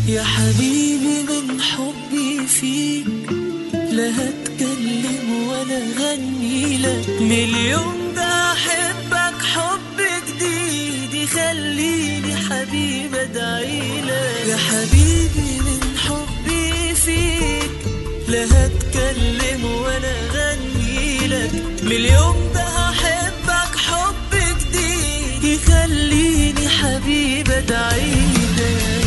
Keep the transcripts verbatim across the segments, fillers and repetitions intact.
يا حبيبي من حبي فيك لا هتكلم ولا غني لك، مليون ده احبك حب جديد يخليني حبيبي ادعي لك. يا حبيبي من حبي فيك لا هتكلم ولا غني لك، مليون ده احبك حب جديد يخليني حبيبي ادعي لك.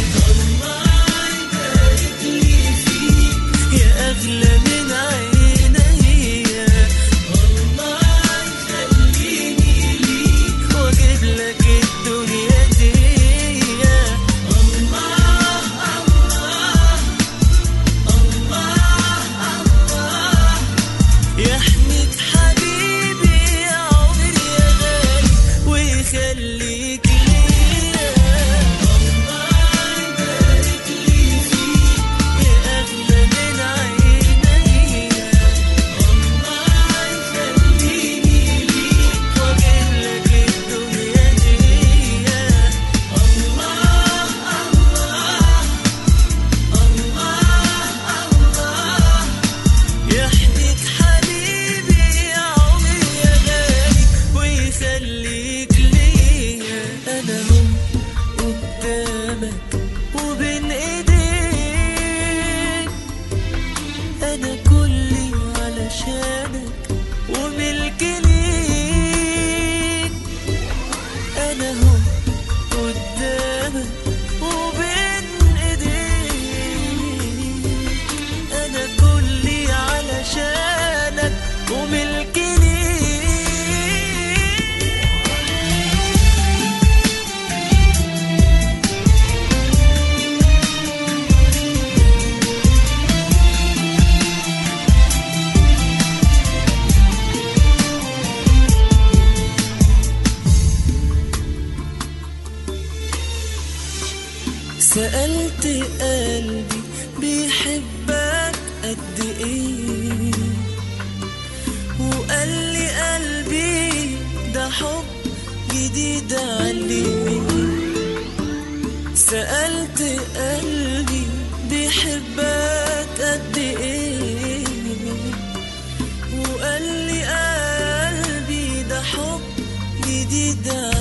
أغلى من عينيا الله يخليني ليك وأجيب لك الدنيا دي. الله الله الله الله يحميك حبيبي يا عمري يا غالي ويخليك ليا. الله يبارك لي فيك يا أغلى من عينيا الله يخليني ليك وأجيب لك الدنيا دي. الله الله الله يحميك حبيبي يا عمري يا غالي ويخليك ليا. أنا هم قدامك وبين ايديك، أنا كلي علشانك وملك ليك. أنا هم قدامك وبين ايديك، أنا كلي علشانك وملك ليك. سألت قلبي بيحبك قد ايه، وقال لي قلبي ده حب جديد عليه. سألت قلبي بيحبك قد ايه، وقال لي قلبي ده حب جديد عليه.